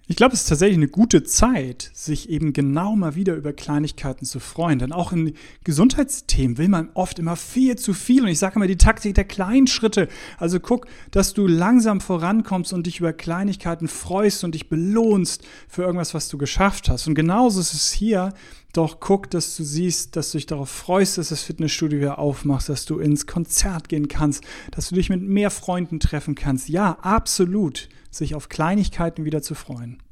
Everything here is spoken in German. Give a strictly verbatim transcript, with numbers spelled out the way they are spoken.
Ich glaube, es ist tatsächlich eine gute Zeit, sich eben genau mal wieder über Kleinigkeiten zu freuen. Denn auch in Gesundheitsthemen will man oft immer viel zu viel. Und ich sage immer die Taktik der kleinen Schritte. Also guck, dass du langsam vorankommst und dich über Kleinigkeiten freust und dich belohnst für irgendwas, was du geschafft hast. Und genauso ist es hier. Doch guck, dass du siehst, dass du dich darauf freust, dass das Fitnessstudio wieder aufmachst, dass du ins Konzert gehen kannst, dass du dich mit mehr Freunden treffen kannst. Ja, absolut, sich auf Kleinigkeiten wieder zu freuen.